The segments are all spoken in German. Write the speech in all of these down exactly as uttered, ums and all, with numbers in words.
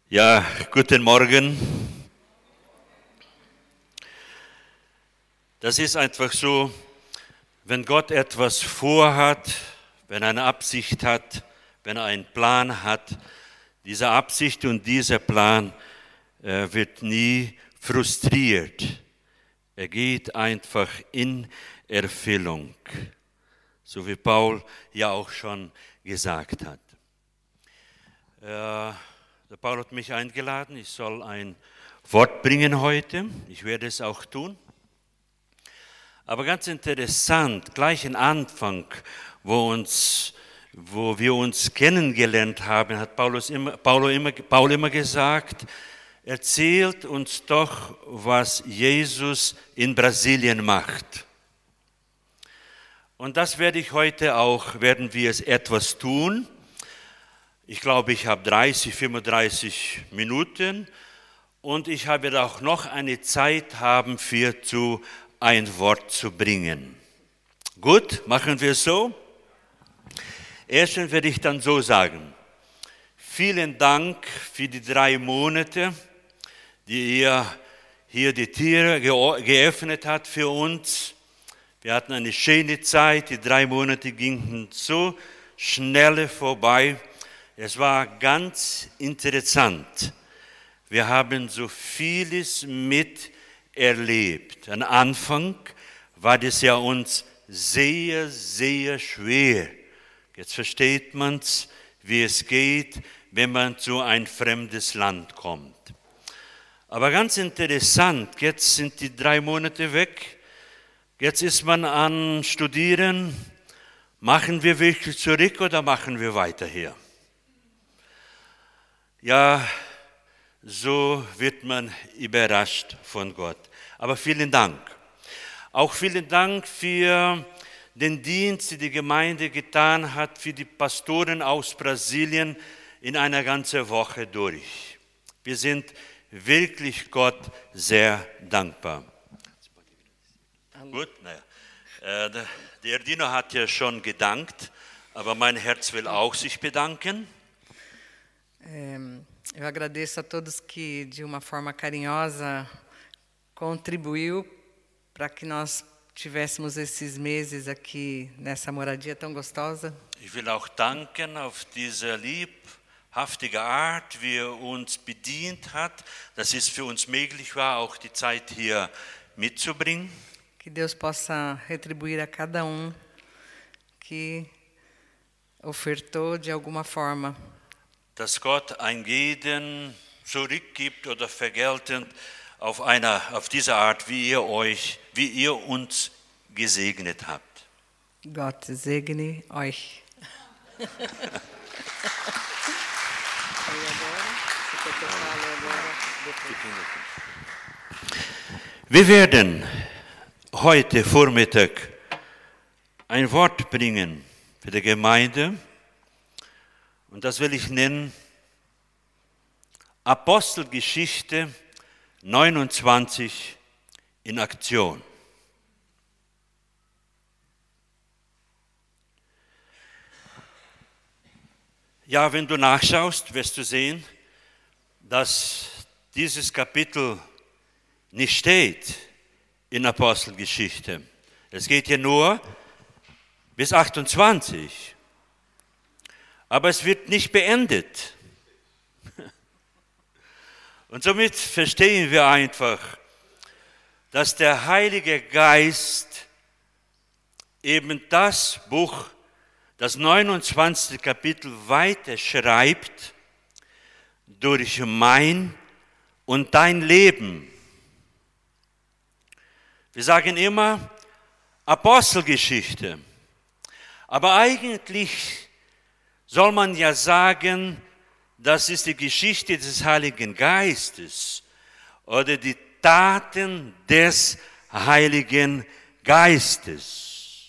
Ja, guten Morgen. Das ist einfach so, wenn Gott etwas vorhat, wenn er eine Absicht hat, wenn er einen Plan hat, diese Absicht und dieser Plan äh, wird nie frustriert. Er geht einfach in Erfüllung, so wie Paul ja auch schon gesagt hat. Äh, Der Paul hat mich eingeladen, ich soll ein Wort bringen heute. Ich werde es auch tun. Aber ganz interessant, gleich am Anfang, wo, uns, wo wir uns kennengelernt haben, hat Paulus immer, Paulo immer, Paul immer gesagt, erzählt uns doch, was Jesus in Brasilien macht. Und das werde ich heute auch, werden wir es etwas tun. Ich glaube, ich habe dreißig, fünfunddreißig Minuten und ich habe auch noch eine Zeit haben, für zu ein Wort zu bringen. Gut, machen wir es so. Erstens werde ich dann so sagen. Vielen Dank für die drei Monate, die ihr hier die Türe geöffnet habt für uns. Wir hatten eine schöne Zeit, die drei Monate gingen so schnell vorbei. Es war ganz interessant. Wir haben so vieles miterlebt. Am Anfang war das ja uns sehr, sehr schwer. Jetzt versteht man es, wie es geht, wenn man zu ein fremdes Land kommt. Aber ganz interessant, jetzt sind die drei Monate weg. Jetzt ist man an Studieren. Machen wir wirklich zurück oder machen wir weiter hier? Ja, so wird man überrascht von Gott. Aber vielen Dank. Auch vielen Dank für den Dienst, den die Gemeinde getan hat, für die Pastoren aus Brasilien in einer ganzen Woche durch. Wir sind wirklich Gott sehr dankbar. Gut, naja. Äh, der Erdino hat ja schon gedankt, aber mein Herz will auch sich bedanken. Eu agradeço a todos que, de uma forma carinhosa, contribuiu para que nós tivéssemos esses meses aqui nessa moradia tão gostosa. Ich will auch danken auf diese liebhaftige Art, wie er uns bedient hat, dass es für uns möglich war, auch die Zeit hier mitzubringen. Que Deus possa retribuir a cada um que ofertou de alguma forma. Dass Gott ein jeden zurückgibt oder vergeltend auf, einer, auf diese Art, wie ihr euch, wie ihr uns gesegnet habt. Gott segne euch. Wir werden heute Vormittag ein Wort bringen für die Gemeinde. Und das will ich nennen Apostelgeschichte neunundzwanzig in Aktion. Ja, wenn du nachschaust, wirst du sehen, dass dieses Kapitel nicht steht in Apostelgeschichte. Es geht hier nur bis achtundzwanzig. Aber es wird nicht beendet. Und somit verstehen wir einfach, dass der Heilige Geist eben das Buch, das neunundzwanzigste Kapitel weiter schreibt, durch mein und dein Leben. Wir sagen immer Apostelgeschichte, aber eigentlich soll man ja sagen, das ist die Geschichte des Heiligen Geistes oder die Taten des Heiligen Geistes.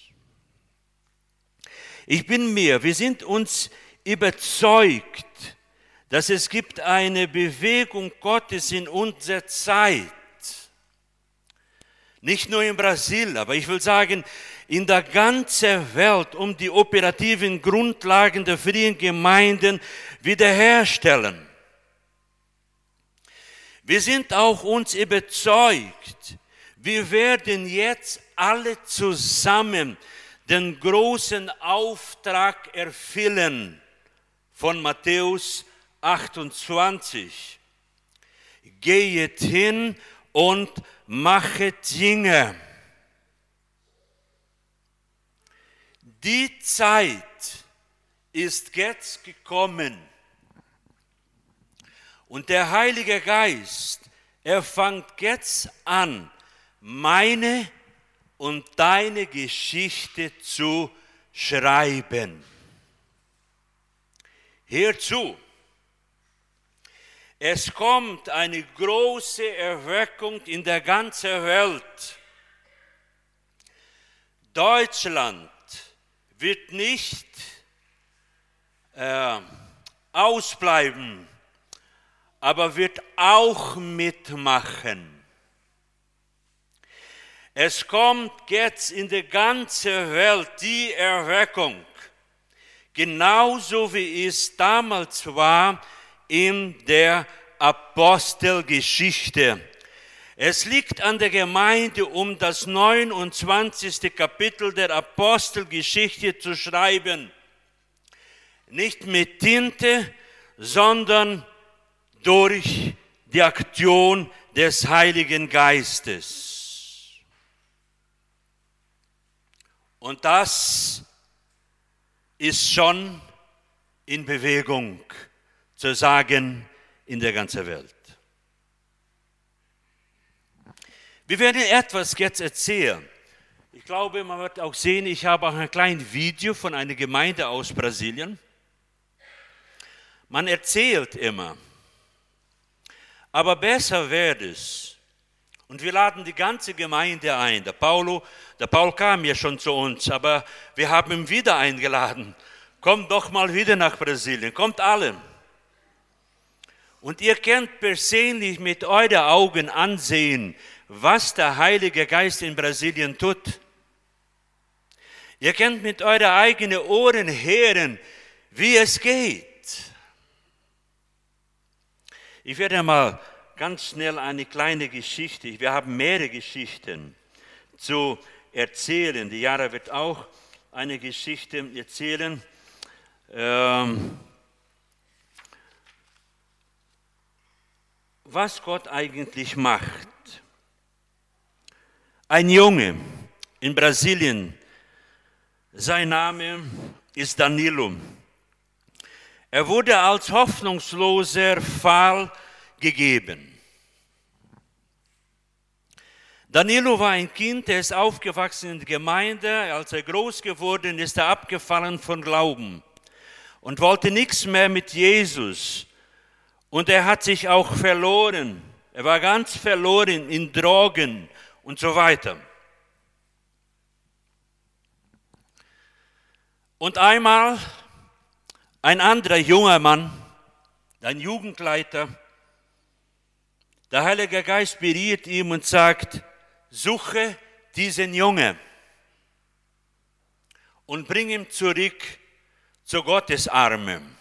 Ich bin mir, wir sind uns überzeugt, dass es gibt eine Bewegung Gottes in unserer Zeit. Nicht nur in Brasilien, aber ich will sagen, in der ganzen Welt, um die operativen Grundlagen der frühen Gemeinden wiederherstellen. Wir sind auch uns überzeugt, wir werden jetzt alle zusammen den großen Auftrag erfüllen von Matthäus achtundzwanzig. Geht hin und machet Jünger. Die Zeit ist jetzt gekommen und der Heilige Geist, er fängt jetzt an, meine und deine Geschichte zu schreiben. Hierzu, es kommt eine große Erweckung in der ganzen Welt. Deutschland wird nicht äh, ausbleiben, aber wird auch mitmachen. Es kommt jetzt in der ganzen Welt die Erweckung, genauso wie es damals war in der Apostelgeschichte. Es liegt an der Gemeinde, um das neunundzwanzigste Kapitel der Apostelgeschichte zu schreiben. Nicht mit Tinte, sondern durch die Aktion des Heiligen Geistes. Und das ist schon in Bewegung, zu sagen, in der ganzen Welt. Wir werden etwas jetzt erzählen. Ich glaube, man wird auch sehen, ich habe auch ein kleines Video von einer Gemeinde aus Brasilien. Man erzählt immer, aber besser wird es. Und wir laden die ganze Gemeinde ein. Der, Paulo, der Paul kam ja schon zu uns, aber wir haben ihn wieder eingeladen. Kommt doch mal wieder nach Brasilien, kommt alle. Und ihr könnt persönlich mit euren Augen ansehen, was der Heilige Geist in Brasilien tut. Ihr könnt mit euren eigenen Ohren hören, wie es geht. Ich werde mal ganz schnell eine kleine Geschichte, wir haben mehrere Geschichten zu erzählen. Die Jara wird auch eine Geschichte erzählen. Ähm, was Gott eigentlich macht. Ein Junge in Brasilien, sein Name ist Danilo. Er wurde als hoffnungsloser Fall gegeben. Danilo war ein Kind, der ist aufgewachsen in der Gemeinde. Als er groß geworden ist, ist er abgefallen von Glauben und wollte nichts mehr mit Jesus. Und er hat sich auch verloren. Er war ganz verloren in Drogen und so weiter. Und einmal ein anderer junger Mann, ein Jugendleiter, der Heilige Geist berührt ihn und sagt, suche diesen Jungen und bring ihn zurück zu Gottes Arme.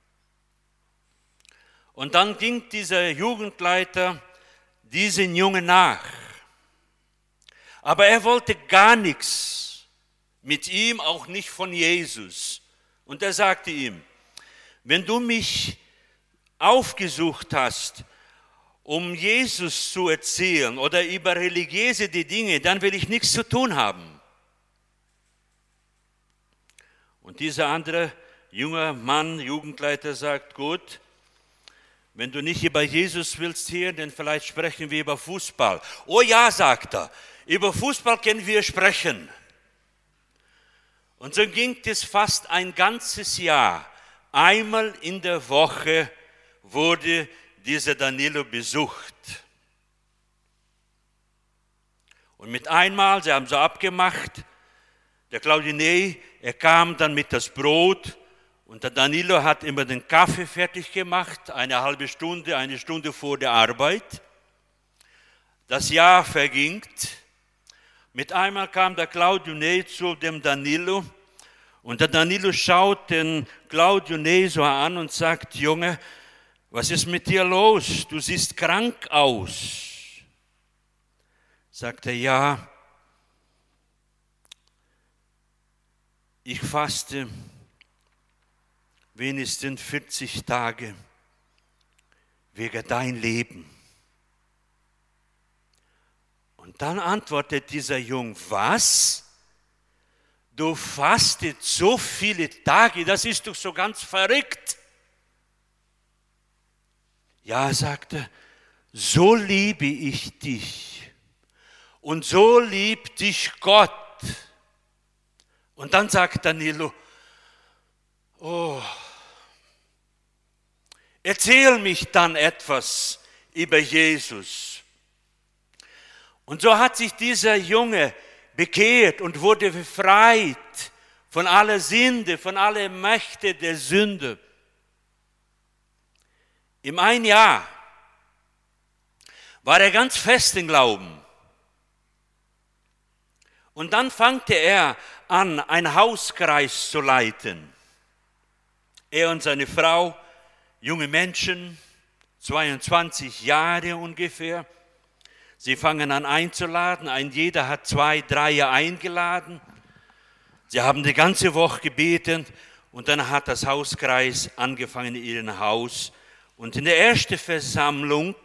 Und dann ging dieser Jugendleiter diesen Jungen nach. Aber er wollte gar nichts mit ihm, auch nicht von Jesus. Und er sagte ihm, wenn du mich aufgesucht hast, um Jesus zu erzählen oder über religiöse Dinge, dann will ich nichts zu tun haben. Und dieser andere junge Mann, Jugendleiter, sagt, gut, wenn du nicht über Jesus willst hier, dann vielleicht sprechen wir über Fußball. Oh ja, sagt er, über Fußball können wir sprechen. Und so ging es fast ein ganzes Jahr. Einmal in der Woche wurde dieser Danilo besucht. Und mit einmal, sie haben so abgemacht, der Claudinei, er kam dann mit das Brot und der Danilo hat immer den Kaffee fertig gemacht, eine halbe Stunde, eine Stunde vor der Arbeit. Das Jahr verging. Mit einmal kam der Claudinei zu dem Danilo und der Danilo schaut den Claudinei so an und sagt, Junge, was ist mit dir los? Du siehst krank aus. Sagt er, ja, ich faste wenigstens vierzig Tage wegen dein Leben. Und dann antwortet dieser Junge, was? Du fastet so viele Tage, das ist doch so ganz verrückt. Ja, sagt er, so liebe ich dich und so liebt dich Gott. Und dann sagt Danilo, oh, erzähl mich dann etwas über Jesus. Und so hat sich dieser Junge bekehrt und wurde befreit von aller Sünde, von aller Mächte der Sünde. Im ein Jahr war er ganz fest im Glauben. Und dann fangte er an, einen Hauskreis zu leiten. Er und seine Frau, junge Menschen, zweiundzwanzig Jahre ungefähr. Sie fangen an einzuladen, ein jeder hat zwei, drei eingeladen. Sie haben die ganze Woche gebetet und dann hat das Hauskreis angefangen in ihrem Haus. Und in der ersten Versammlung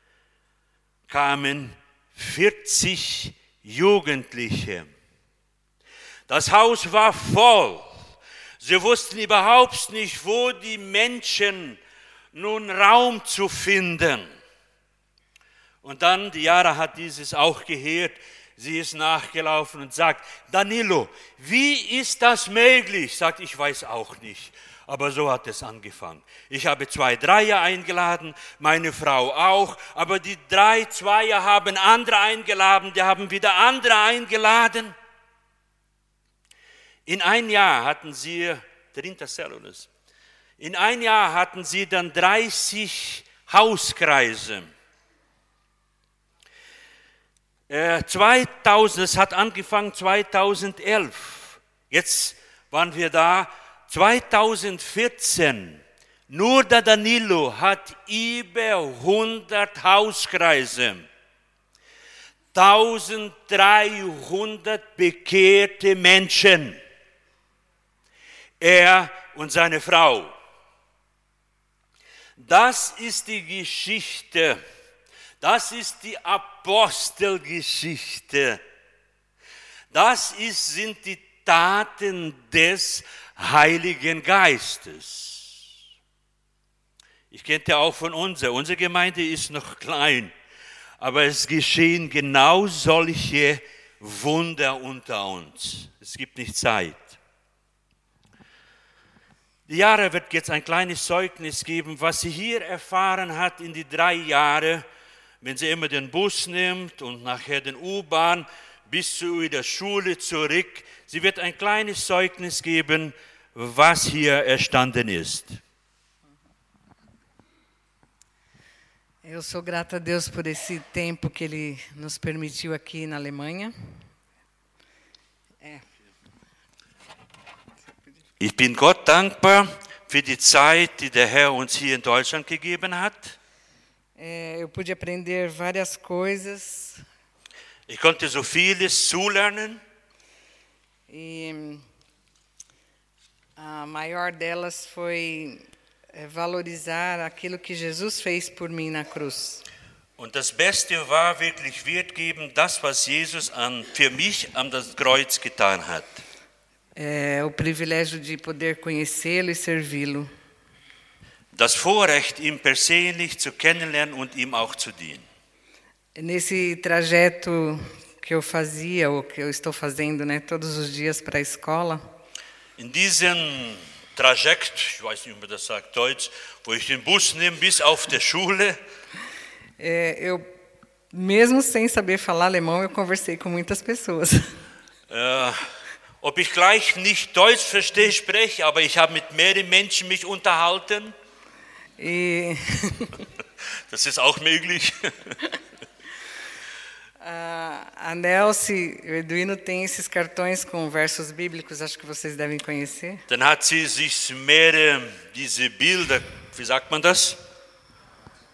kamen vierzig Jugendliche. Das Haus war voll. Sie wussten überhaupt nicht, wo die Menschen nun Raum zu finden. Und dann, die Jara hat dieses auch gehört, sie ist nachgelaufen und sagt, Danilo, wie ist das möglich? Sagt, ich weiß auch nicht, aber so hat es angefangen. Ich habe zwei Dreier eingeladen, meine Frau auch, aber die drei Zweier haben andere eingeladen, die haben wieder andere eingeladen. In ein Jahr hatten sie, in ein Jahr hatten sie dann dreißig Hauskreise. zweitausend, es hat angefangen zweitausendelf, jetzt waren wir da, zweitausendvierzehn, nur der Danilo hat über hundert Hauskreise, eintausenddreihundert bekehrte Menschen, er und seine Frau. Das ist die Geschichte. Das ist die Apostelgeschichte. Das ist, sind die Taten des Heiligen Geistes. Ich kenne ja auch von uns, unsere Gemeinde ist noch klein, aber es geschehen genau solche Wunder unter uns. Es gibt nicht Zeit. Die Jara wird jetzt ein kleines Zeugnis geben, was sie hier erfahren hat in die drei Jahre, wenn sie immer den Bus nimmt und nachher den U-Bahn bis zu ihrer Schule zurück. Sie wird ein kleines Zeugnis geben, was hier erstanden ist. Eu sou grata a Deus por esse tempo que Ele nos permitiu aqui na Alemanha. É. Ich bin Gott dankbar für die Zeit, die der Herr uns hier in Deutschland gegeben hat. É, eu pude aprender várias coisas. Ich konnte so vieles zulernen. E a maior delas foi valorizar aquilo que Jesus fez por mim na cruz. Und das Beste war wirklich Wert geben, das, was Jesus an, für mich an das Kreuz getan hat. É, o privilégio de poder conhecê-lo e servi-lo. Das Vorrecht, ihn persönlich zu kennenlernen und ihm auch zu dienen. Nesse trajeto que eu fazia, ou que eu estou fazendo, né, todos os dias para a escola. In diesem Trajekt, ich weiß nicht, wie man das sagt, Deutsch, wo ich den Bus nehme bis auf der Schule. É, eu, mesmo sem saber falar alemão, eu conversei com muitas pessoas. Äh, ob ich gleich nicht Deutsch verstehe, spreche, aber ich habe mit mehreren Menschen mich unterhalten. E das ist auch möglich. A Nelce e o Eduino têm esses cartões com versos bíblicos, acho que vocês devem conhecer. Dann hat sie sich mehrere diese Bilder, wie sagt man das?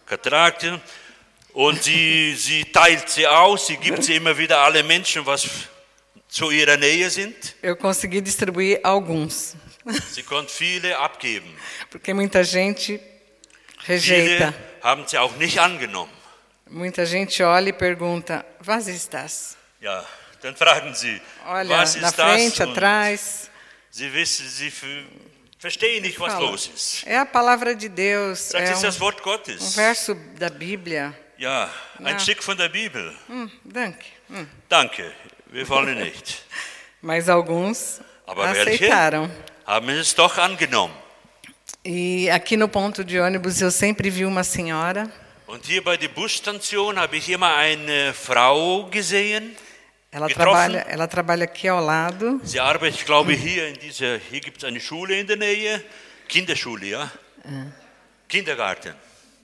Katarakte. Und sie, sie teilt sie aus, sie gibt sie immer wieder alle Menschen, was zu ihrer Nähe sind. Eu consegui distribuir alguns, Sie konnte viele abgeben. porque muita gente Viele rejeita. haben sie auch nicht angenommen. Muita gente olha e pergunta: was ist das? Ja, dann fragen sie, Olha, was na ist frente, das? Und atrás. sie wissen, sie f- verstehen nicht, was Fala. los ist. É a palavra de Deus, Sagt, é es ist das um, Wort um Gottes. verso da Bíblia. Ja, ein Ja. Stück von der Bibel. Hum, danke. Hum. Danke, wir wollen nicht. Mas alguns Aber welche? aceitaram. Haben es doch angenommen. E aqui no ponto de ônibus eu sempre vi uma senhora. Und hier bei der Busstation habe ich immer eine Frau gesehen. Ela Getroffen? trabalha, ela trabalha aqui ao lado. Sie arbeitet, ich glaube, hier in dieser, hier gibt es eine Schule in der Nähe. Kinderschule, ja? Kindergarten.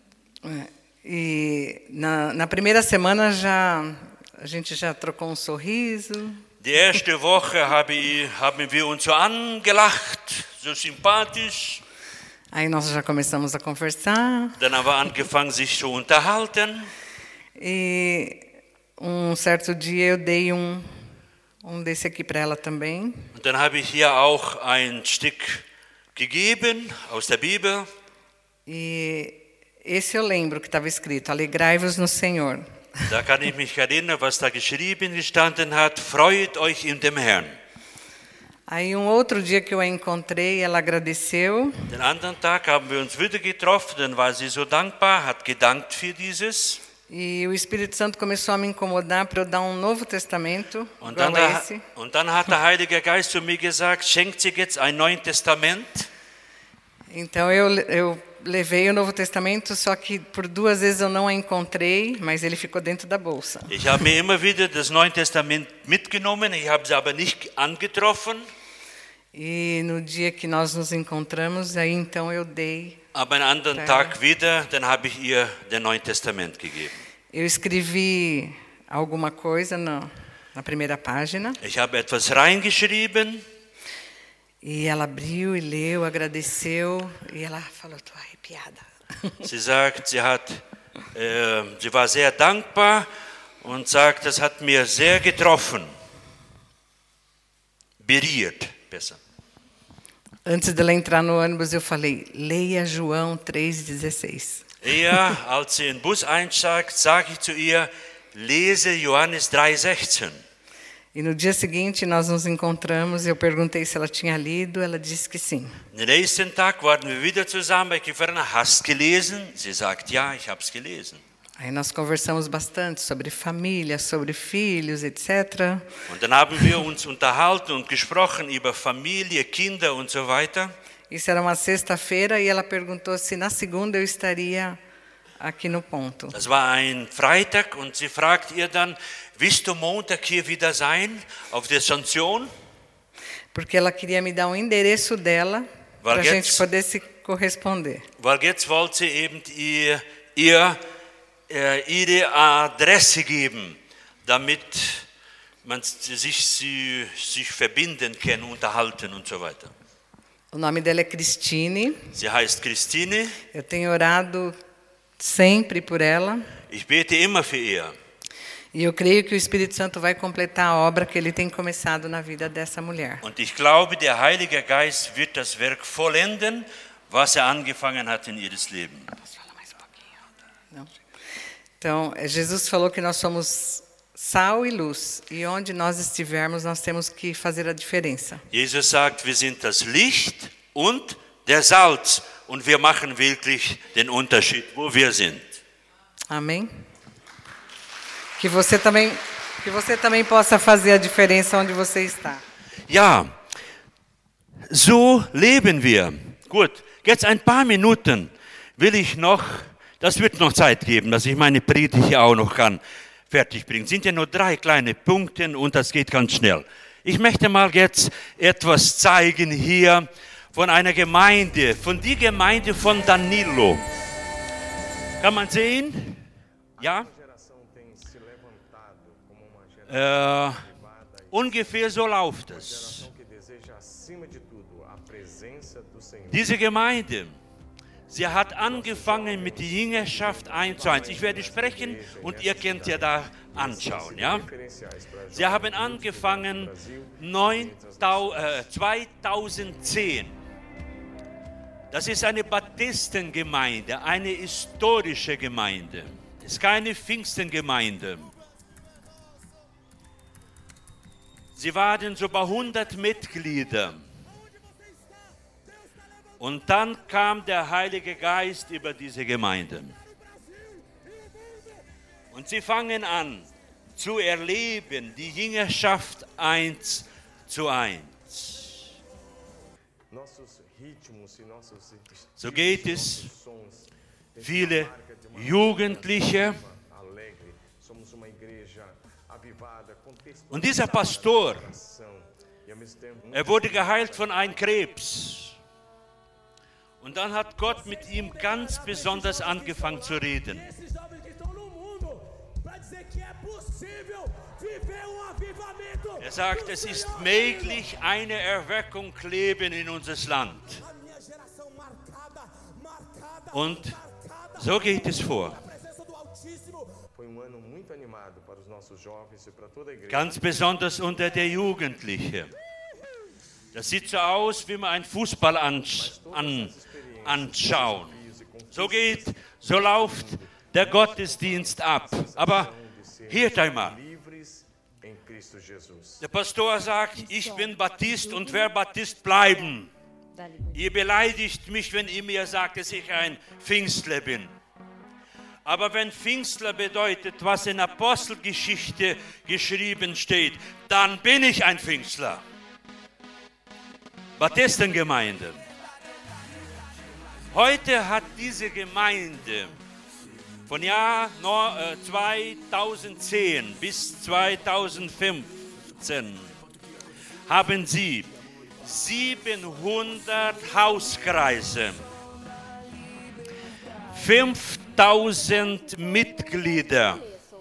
E na, na primeira semana já a gente já trocou um sorriso. Die erste Woche habe ich, haben wir uns so angelacht, so sympathisch. Aí nós já começamos a conversar. Dann haben wir angefangen, sich zu unterhalten. E um certo dia eu dei um, um desse aqui para ela também. Und dann habe ich hier auch ein Stück gegeben aus der Bibel. E esse eu lembro que estava escrito: alegrai-vos no Senhor. Da kann ich mich erinnern, was da geschrieben gestanden hat. Freut euch in dem Herrn. Aí um outro dia que eu a encontrei, ela agradeceu. Den anderen Tag haben wir uns wieder getroffen, dann war sie so dankbar, hat gedankt für dieses. E o Espírito Santo começou a me incomodar para eu dar um Novo Testamento, Und igual dann, a da, esse. und dann hat der Heilige Geist zu mir gesagt, schenkt sie jetzt ein Neues Testament. Então eu, eu levei o Novo Testamento, só que por duas vezes eu não a encontrei, mas ele ficou dentro da bolsa. Ich habe mir immer wieder das Neue Testament mitgenommen, ich habe sie aber nicht angetroffen. E no dia que nós nos encontramos, aí então eu dei. Aber einen anderen Ja. Tag wieder, dann habe ich ihr das Neue Testament gegeben. Eu escrevi alguma coisa na, na primeira página. Ich habe etwas reingeschrieben. E ela abriu e leu, agradeceu. E ela falou: estou arrepiada. Sie sagt, sie, hat, äh, sie war sehr dankbar und sagt, das hat mir sehr getroffen. Berührt, besser. Antes dela entrar no ônibus, eu falei: leia João três dezesseis. Eher, als sie in den Bus einsteigt, sage ich zu ihr, lese Johannes drei sechzehn. E no dia seguinte nós nos encontramos, eu perguntei se ela tinha lido, ela disse que sim. Den nächsten Tag waren wir wieder zusammen. Ich gefragt, hast du gelesen? Sie sagt, ja, ich habe es gelesen. Aí nós conversamos bastante sobre família, sobre filhos, etcétera. Und dann haben wir uns unterhalten und gesprochen über Familie, Kinder und so weiter. Isso era uma sexta-feira e ela perguntou se na segunda eu estaria aqui no ponto. Das war ein Freitag und sie fragt ihr dann, willst du Montag hier wieder sein, auf der Station? Porque ela queria me dar um endereço dela Weil para a gente jetzt- poder se corresponder. Weil jetzt wollte sie eben ihr, ihr äh, ihre Adresse geben, damit man sich, sie, sich verbinden kann, unterhalten und so weiter. O nome dela é Cristine. Sie heißt Christine. Eu tenho orado sempre por ela. Ich bete immer für ihr. E eu creio que o Espírito Santo vai completar a obra que ele tem começado na vida dessa mulher. Und ich glaube, der Heilige Geist wird das Werk vollenden, was er angefangen hat in ihres Leben. Posso falar mais um pouquinho? Não? Então, eh, Jesus falou que nós somos sal e luz. E onde nós estivermos, nós temos que fazer a diferença. Jesus sagt, wir sind das Licht und der Salz und wir machen wirklich den Unterschied, wo wir sind. Amém? Que você também, que você também possa fazer a diferença onde você está. Ja, so leben wir. Gut, jetzt ein paar Minuten will ich noch, das wird noch Zeit geben, dass ich meine Predigt hier auch noch kann fertig bringen. Sind ja nur drei kleine Punkte und das geht ganz schnell. Ich möchte mal jetzt etwas zeigen hier von einer Gemeinde, von der Gemeinde von Danilo. Kann man sehen? Ja? Äh, ungefähr so läuft es. Diese Gemeinde, Sie hat angefangen mit der Jüngerschaft eins zu eins. Ich werde sprechen und ihr könnt ja da anschauen. Ja? Sie haben angefangen zweitausendzehn. Das ist eine Baptistengemeinde, eine historische Gemeinde. Es ist keine Pfingstengemeinde. Sie waren so bei hundert Mitglieder. Und dann kam der Heilige Geist über diese Gemeinde. Und sie fangen an zu erleben, die Jüngerschaft eins zu eins. So geht es. Viele Jugendliche. Und dieser Pastor, er wurde geheilt von einem Krebs. Und dann hat Gott mit ihm ganz besonders angefangen zu reden. Er sagt, es ist möglich, eine Erweckung leben in unser Land. Und so geht es vor. Ganz besonders unter der Jugendlichen. Das sieht so aus, wie man einen Fußball ansch an, anschauen. So geht, so läuft der Gottesdienst ab. Aber hört einmal. Der Pastor sagt, ich bin Baptist und werde Baptist bleiben. Ihr beleidigt mich, wenn ihr mir sagt, dass ich ein Pfingstler bin. Aber wenn Pfingstler bedeutet, was in Apostelgeschichte geschrieben steht, dann bin ich ein Pfingstler. Baptistengemeinde. Heute hat diese Gemeinde von Jahr zweitausendzehn bis zweitausendfünfzehn haben sie siebenhundert Hauskreise, fünftausend Mitglieder.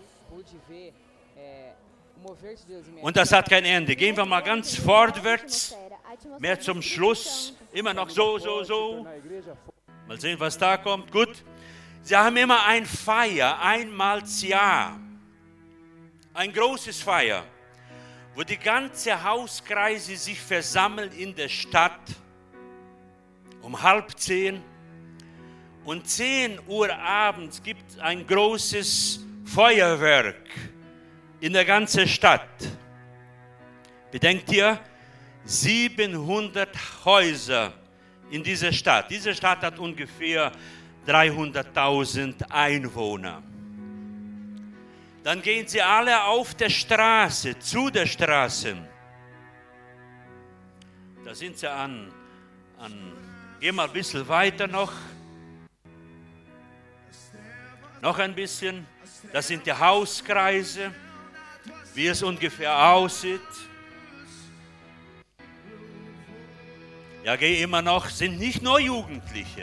Und das hat kein Ende. Gehen wir mal ganz vorwärts, mehr zum Schluss. Immer noch so, so, so. Mal sehen, was da kommt. Gut. Sie haben immer ein Feier, einmal im Jahr. Ein großes Feier, wo die ganze Hauskreise sich versammeln in der Stadt um halb zehn. Und zehn Uhr abends gibt es ein großes Feuerwerk in der ganzen Stadt. Bedenkt ihr, siebenhundert Häuser in dieser Stadt. Diese Stadt hat ungefähr dreihunderttausend Einwohner. Dann gehen sie alle auf der Straße, zu der Straße. Da sind sie an, an gehen wir ein bisschen weiter noch. Noch ein bisschen. Das sind die Hauskreise, wie es ungefähr aussieht. Ja, geh immer noch, sind nicht nur Jugendliche.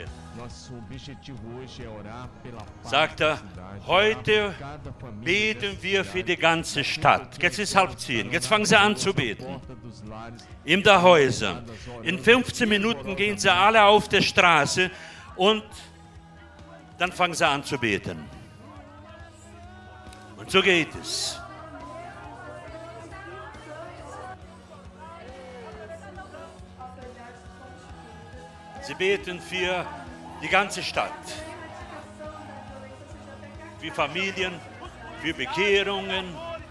Sagt er, heute beten wir für die ganze Stadt. Jetzt ist halb zehn, jetzt fangen sie an zu beten. In der Häuser. In fünfzehn Minuten gehen sie alle auf der Straße und dann fangen sie an zu beten. Und so geht es. Sie beten für die ganze Stadt, für Familien, für Bekehrungen.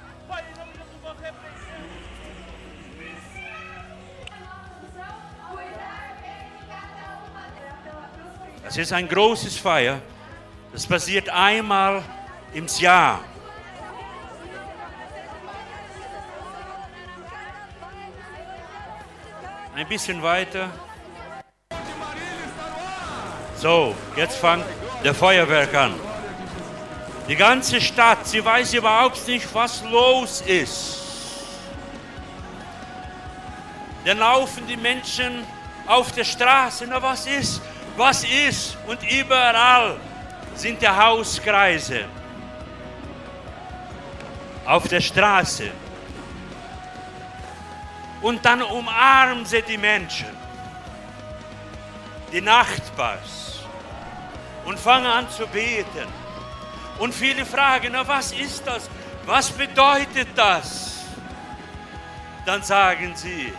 Das ist ein großes Feier. Das passiert einmal im Jahr. Ein bisschen weiter. So, jetzt fängt der Feuerwerk an. Die ganze Stadt, sie weiß überhaupt nicht, was los ist. Dann laufen die Menschen auf der Straße. Na, was ist? Was ist? Und überall sind die Hauskreise. Auf der Straße. Und dann umarmen sie die Menschen. Die Nachbars. und fange an zu beten. Und viele fragen, na, was ist das? Was bedeutet das? Dann sagen sie,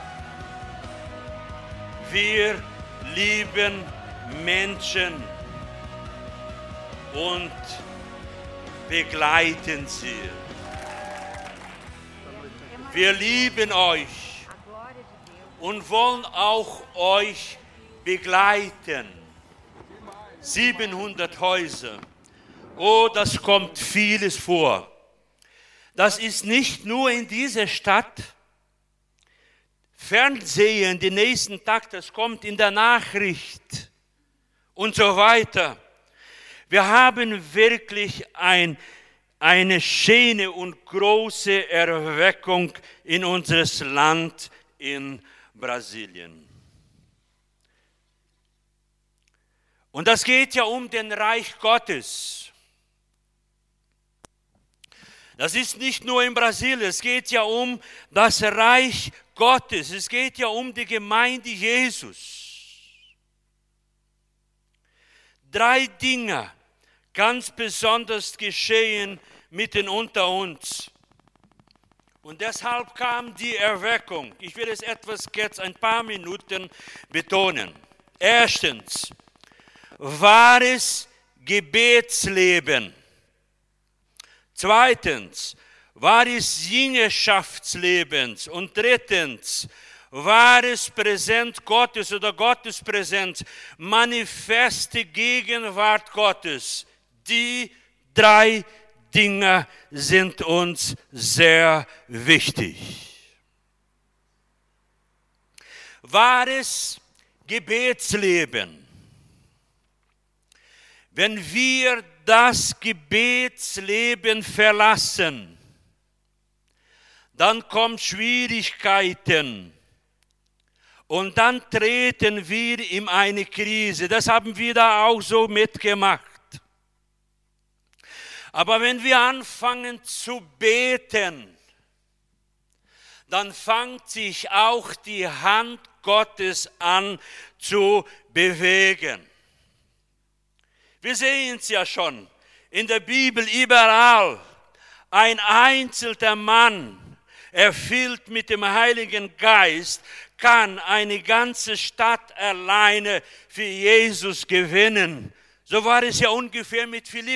wir lieben Menschen und begleiten sie. Wir lieben euch und wollen auch euch begleiten. siebenhundert Häuser. Oh, das kommt vieles vor. Das ist nicht nur in dieser Stadt. Fernsehen, den nächsten Tag, das kommt in der Nachricht und so weiter. Wir haben wirklich ein, eine schöne und große Erweckung in unseres Land in Brasilien. Und das geht ja um den Reich Gottes. Das ist nicht nur in Brasilien, es geht ja um das Reich Gottes. Es geht ja um die Gemeinde Jesus. Drei Dinge ganz besonders geschehen mitten unter uns. Und deshalb kam die Erweckung. Ich will es etwas jetzt ein paar Minuten betonen. Erstens, wahres Gebetsleben. Zweitens, wahres Jüngerschaftslebens. Und drittens, wahres Präsent Gottes oder Gottespräsenz, manifeste Gegenwart Gottes. Die drei Dinge sind uns sehr wichtig. Wahres Gebetsleben. Wenn wir das Gebetsleben verlassen, dann kommen Schwierigkeiten und dann treten wir in eine Krise. Das haben wir da auch so mitgemacht. Aber wenn wir anfangen zu beten, dann fängt sich auch die Hand Gottes an zu bewegen. Wir sehen es ja schon in der Bibel überall. Ein einzelner Mann, erfüllt mit dem Heiligen Geist, kann eine ganze Stadt alleine für Jesus gewinnen. So war es ja ungefähr mit Philipp.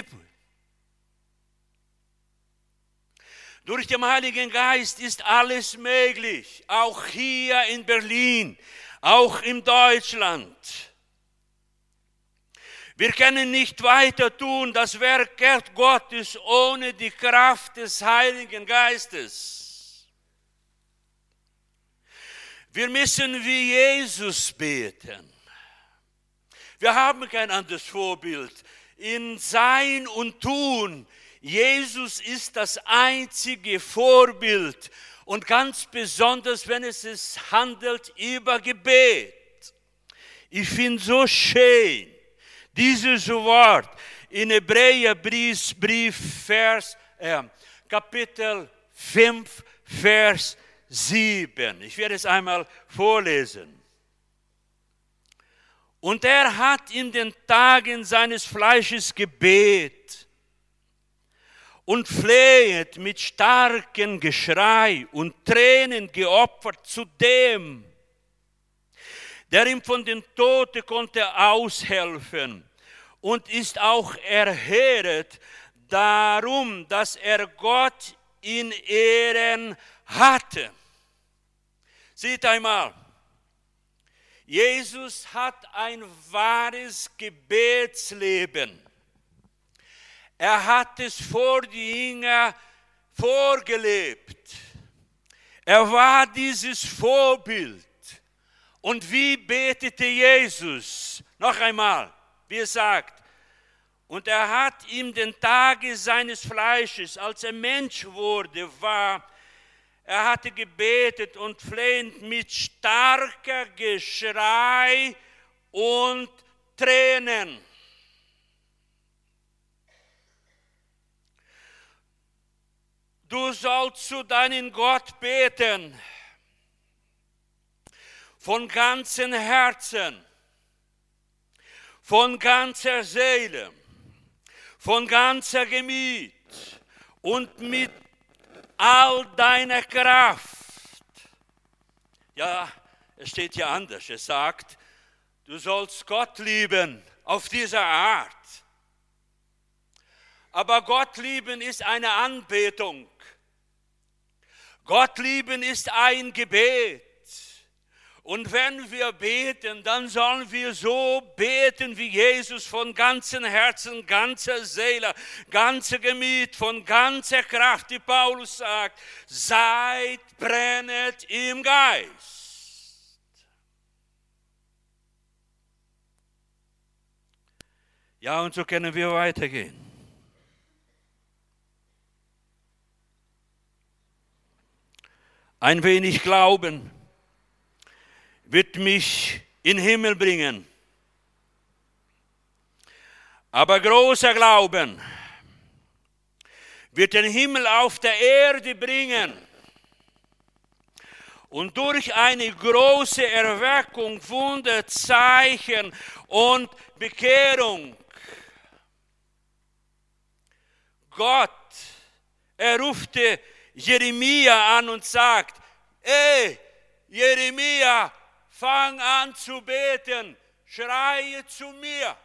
Durch den Heiligen Geist ist alles möglich, auch hier in Berlin, auch in Deutschland. Wir können nicht weiter tun, das Werk Gottes ohne die Kraft des Heiligen Geistes. Wir müssen wie Jesus beten. Wir haben kein anderes Vorbild. In Sein und Tun, Jesus ist das einzige Vorbild. Und ganz besonders, wenn es sich handelt über Gebet. Ich finde so schön, dieses Wort in Hebräerbrief, Brief, Vers, äh, Kapitel fünf, Vers sieben. Ich werde es einmal vorlesen. Und er hat in den Tagen seines Fleisches Gebet und flehet mit starkem Geschrei und Tränen geopfert zu dem, der ihm von den Toten konnte aushelfen und ist auch erhöht darum, dass er Gott in Ehren hatte. Seht einmal, Jesus hat ein wahres Gebetsleben. Er hat es vor die Jünger vorgelebt. Er war dieses Vorbild. Und wie betete Jesus? Noch einmal, wie er sagt, und er hat ihm den Tage seines Fleisches, als er Mensch wurde, war, er hatte gebetet und flehend mit starker Geschrei und Tränen. Du sollst zu deinem Gott beten, von ganzem Herzen, von ganzer Seele, von ganzer Gemüt und mit all deiner Kraft. Ja, es steht hier anders. Es sagt, du sollst Gott lieben auf diese Art. Aber Gott lieben ist eine Anbetung. Gott lieben ist ein Gebet. Und wenn wir beten, dann sollen wir so beten wie Jesus von ganzem Herzen, ganzer Seele, ganzer Gemüt, von ganzer Kraft, die Paulus sagt, seid brennend im Geist. Ja, und so können wir weitergehen. Ein wenig Glauben wird mich in den Himmel bringen. Aber großer Glauben wird den Himmel auf der Erde bringen. Und durch eine große Erweckung, Wunder, Zeichen und Bekehrung. Gott, er rufte Jeremia an und sagt, ey, Jeremia, fang an zu beten, schreie zu mir.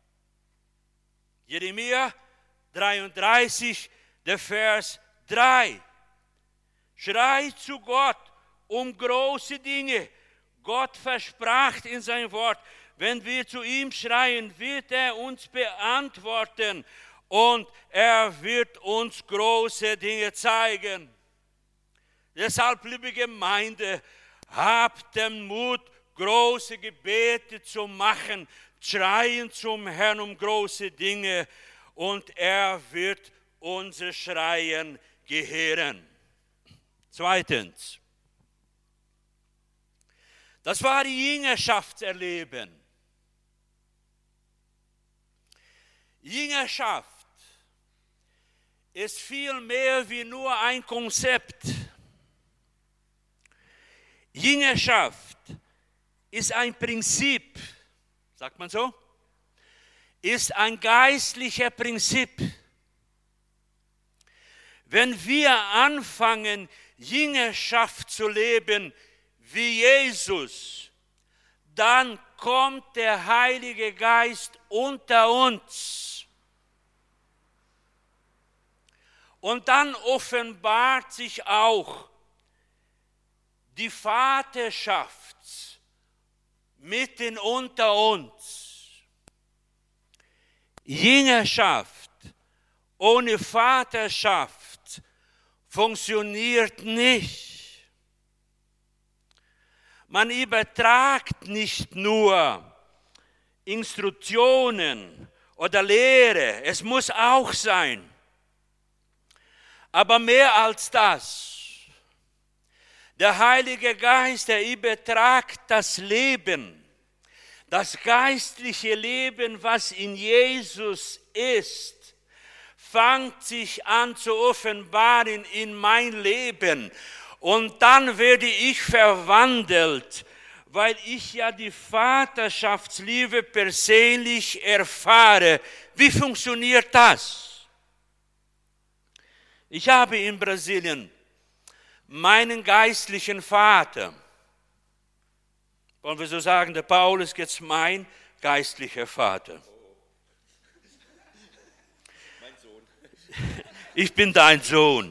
Jeremia dreiunddreißig, der Vers drei. Schrei zu Gott um große Dinge. Gott versprach in sein Wort, wenn wir zu ihm schreien, wird er uns beantworten und er wird uns große Dinge zeigen. Deshalb, liebe Gemeinde, habt den Mut, große Gebete zu machen, schreien zum Herrn um große Dinge und er wird unser Schreien gehören. Zweitens, das war die Jüngerschaftserleben. Jüngerschaft ist viel mehr wie nur ein Konzept. Jüngerschaft ist ein Prinzip, sagt man so, ist ein geistlicher Prinzip. Wenn wir anfangen, Jüngerschaft zu leben wie Jesus, dann kommt der Heilige Geist unter uns. Und dann offenbart sich auch die Vaterschaft mitten unter uns. Jüngerschaft ohne Vaterschaft funktioniert nicht. Man übertragt nicht nur Instruktionen oder Lehre, es muss auch sein. Aber mehr als das. Der Heilige Geist, er übertragt das Leben, das geistliche Leben, was in Jesus ist, fängt sich an zu offenbaren in mein Leben. Und dann werde ich verwandelt, weil ich ja die Vaterschaftsliebe persönlich erfahre. Wie funktioniert das? Ich habe in Brasilien meinen geistlichen Vater, wollen wir so sagen, der Paulus ist jetzt mein geistlicher Vater. Mein Sohn. Ich bin dein Sohn.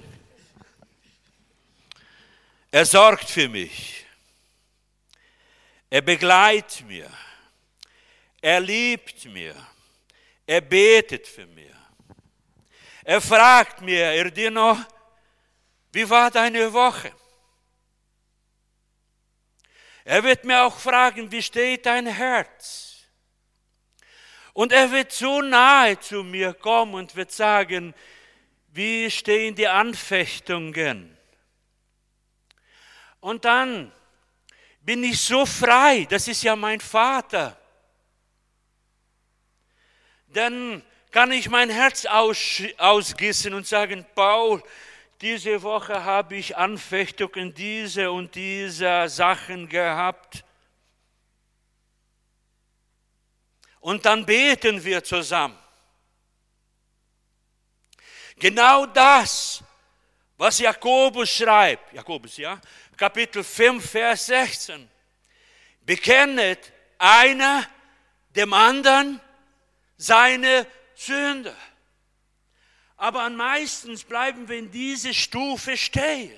Er sorgt für mich. Er begleitet mir. Er liebt mir. Er betet für mir. Er fragt mir, Erdino, wie war deine Woche? Er wird mir auch fragen, wie steht dein Herz? Und er wird so nahe zu mir kommen und wird sagen, wie stehen die Anfechtungen? Und dann bin ich so frei, das ist ja mein Vater. Dann kann ich mein Herz aus, ausgießen und sagen, Paul, diese Woche habe ich Anfechtungen diese und diese Sachen gehabt. Und dann beten wir zusammen. Genau das, was Jakobus schreibt, Jakobus, ja, Kapitel fünf, Vers sechzehn. Bekennet einer dem anderen seine Sünde. Aber am meisten bleiben wir in dieser Stufe stehen.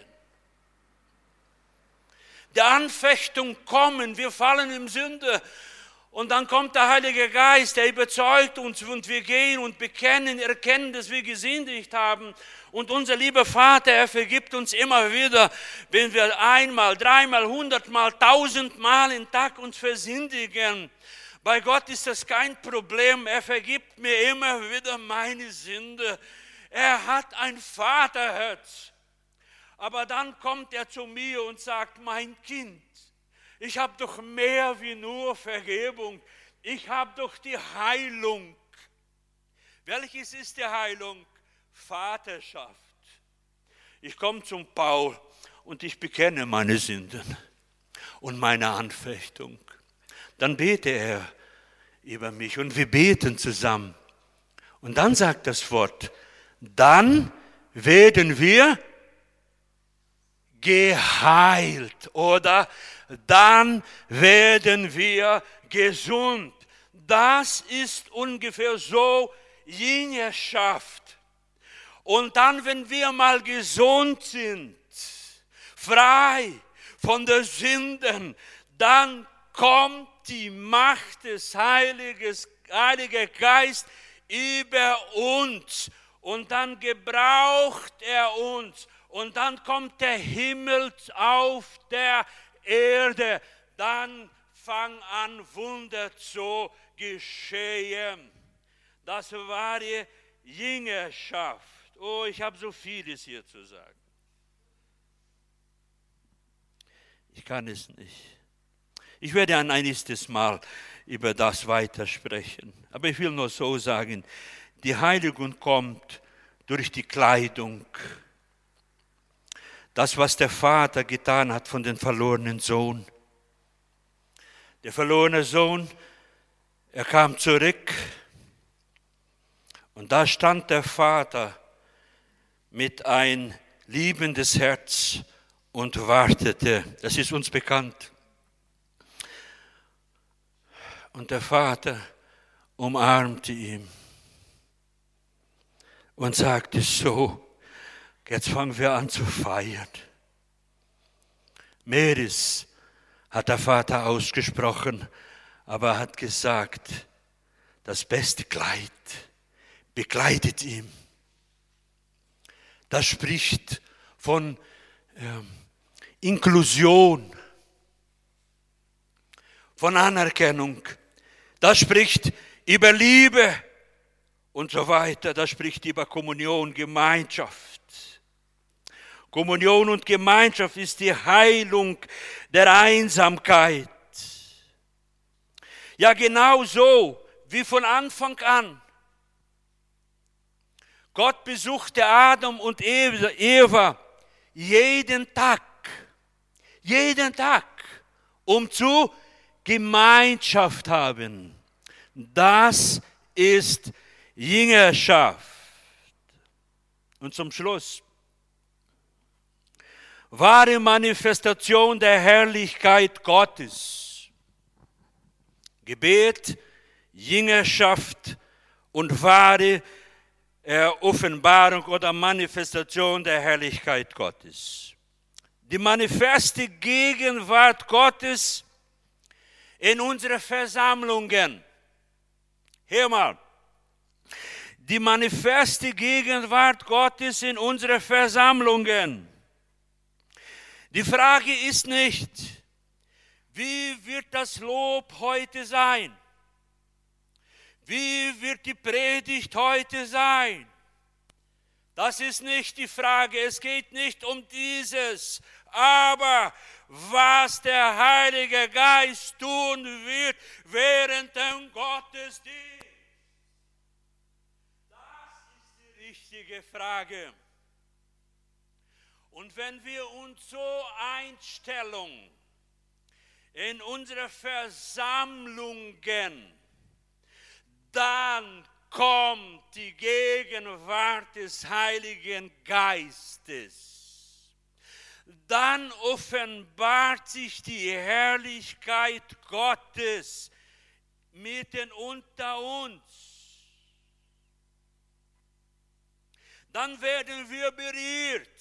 Der Anfechtung kommen, wir fallen in Sünde und dann kommt der Heilige Geist, der überzeugt uns und wir gehen und bekennen, erkennen, dass wir gesündigt haben. Und unser lieber Vater, er vergibt uns immer wieder, wenn wir einmal, dreimal, hundertmal, tausendmal im Tag uns versündigen. Bei Gott ist das kein Problem, er vergibt mir immer wieder meine Sünde. Er hat ein Vaterherz. Aber dann kommt er zu mir und sagt, mein Kind, ich habe doch mehr wie nur Vergebung. Ich habe doch die Heilung. Welches ist die Heilung? Vaterschaft. Ich komme zum Paul und ich bekenne meine Sünden und meine Anfechtung. Dann bete er über mich und wir beten zusammen. Und dann sagt das Wort, dann werden wir geheilt oder dann werden wir gesund. Das ist ungefähr so Jüngerschaft. Und dann, wenn wir mal gesund sind, frei von der Sünden, dann kommt die Macht des Heiligen Geistes über uns und dann gebraucht er uns und dann kommt der Himmel auf der Erde, dann fangen an Wunder zu geschehen. Das war die Jüngerschaft. Oh, ich habe so vieles hier zu sagen. Ich kann es nicht. Ich werde ein nächstes Mal über das weitersprechen. Aber ich will nur so sagen, die Heiligung kommt durch die Kleidung. Das, was der Vater getan hat von dem verlorenen Sohn. Der verlorene Sohn, er kam zurück und da stand der Vater mit ein liebendes Herz und wartete. Das ist uns bekannt. Und der Vater umarmte ihn und sagte so, jetzt fangen wir an zu feiern. Meris hat der Vater ausgesprochen, aber er hat gesagt, das beste Kleid bekleidet ihn. Das spricht von ähm, Inklusion, von Anerkennung. Das spricht über Liebe und so weiter. Das spricht über Kommunion, Gemeinschaft. Kommunion und Gemeinschaft ist die Heilung der Einsamkeit. Ja, genau so wie von Anfang an. Gott besuchte Adam und Eva jeden Tag, jeden Tag, um zu Gemeinschaft haben. Das ist Jüngerschaft. Und zum Schluss, wahre Manifestation der Herrlichkeit Gottes. Gebet, Jüngerschaft und wahre Offenbarung oder Manifestation der Herrlichkeit Gottes. Die manifeste Gegenwart Gottes in unseren Versammlungen. Hör mal. Die manifeste Gegenwart Gottes in unseren Versammlungen. Die Frage ist nicht, wie wird das Lob heute sein? Wie wird die Predigt heute sein? Das ist nicht die Frage, es geht nicht um dieses, aber was der Heilige Geist tun wird während dem Gottesdienst. Das ist die richtige Frage. Und wenn wir uns so einstellen in unsere Versammlungen, dann kommt die Gegenwart des Heiligen Geistes. Dann offenbart sich die Herrlichkeit Gottes mitten unter uns. Dann werden wir berührt.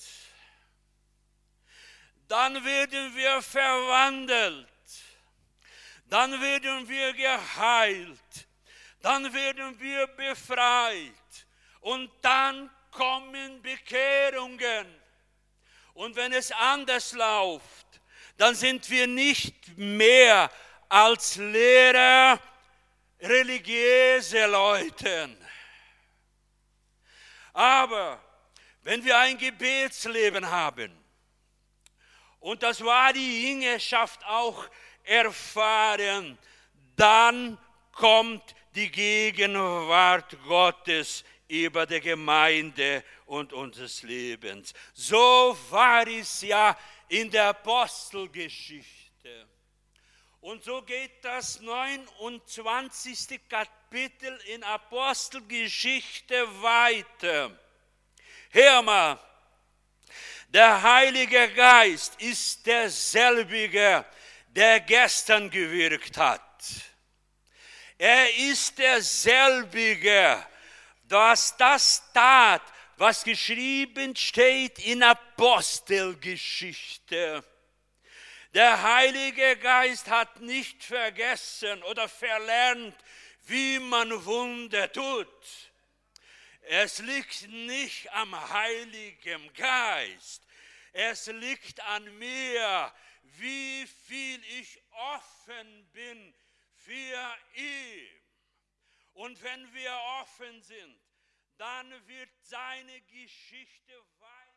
Dann werden wir verwandelt. Dann werden wir geheilt. Dann werden wir befreit. Und dann kommen Bekehrungen. Und wenn es anders läuft, dann sind wir nicht mehr als Lehrer religiöse Leute. Aber wenn wir ein Gebetsleben haben, und das war die Jüngerschaft auch erfahren, dann kommt die Gegenwart Gottes über die Gemeinde und unseres Lebens. So war es ja in der Apostelgeschichte. Und so geht das neunundzwanzigste Kapitel in Apostelgeschichte weiter. Hör mal, der Heilige Geist ist derselbige, der gestern gewirkt hat. Er ist derselbige, dass das tat, was geschrieben steht in Apostelgeschichte. Der Heilige Geist hat nicht vergessen oder verlernt, wie man Wunder tut. Es liegt nicht am Heiligen Geist. Es liegt an mir, wie viel ich offen bin für ihn. Und wenn wir offen sind, dann wird seine Geschichte weiter.